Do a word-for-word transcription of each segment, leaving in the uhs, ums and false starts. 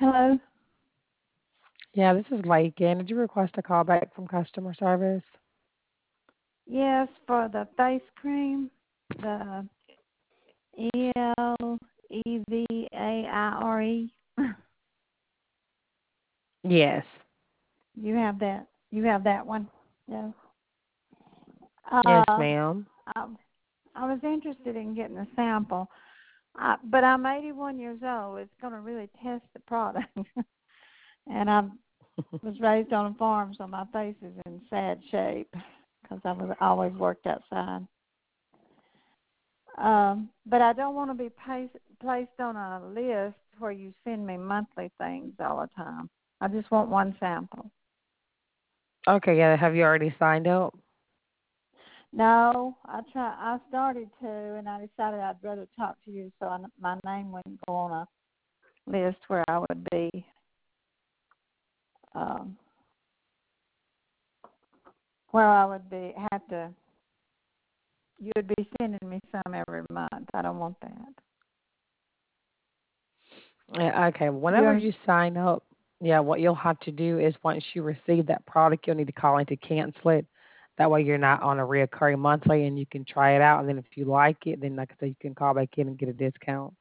Hello. Yeah, this is Lakin. Did you request a call back from customer service? Yes, for the face cream, the E L E V A I R E. Yes. You have that. You have that one. Yes. Yes, Uh, ma'am. I, I was interested in getting a sample, I, but I'm eighty-one years old. It's going to really test the product, and I was raised on a farm, so my face is in sad shape because I was always worked outside. Um, but I don't want to be placed placed on a list where you send me monthly things all the time. I just want one sample. Okay, yeah. Have you already signed up? No, I try. I started to, and I decided I'd rather talk to you, so I, my name wouldn't go on a list where I would be, um, where I would be have to. You would be sending me some every month. I don't want that. Yeah, okay. You Whenever you understand? sign up, yeah, what you'll have to do is once you receive that product, you'll need to call in to cancel it. That way you're not on a reoccurring monthly and you can try it out. And then if you like it, then like I said, you can call back in and get a discount.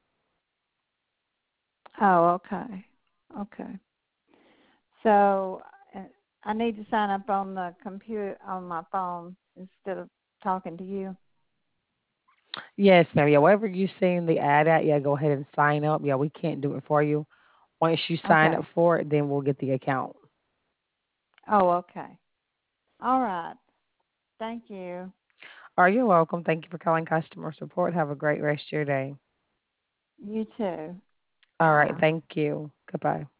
Oh, okay, okay. So uh, I need to sign up on the computer on my phone instead of talking to you. Yes, ma'am. Yeah, wherever you seen the ad at, yeah, go ahead and sign up. Yeah, we can't do it for you. Once you sign up Okay. for it, then we'll get the account. Oh, okay. All right. Thank you. Are you welcome? Thank you for calling customer support. Have a great rest of your day. You too. All right. Bye. Thank you. Goodbye.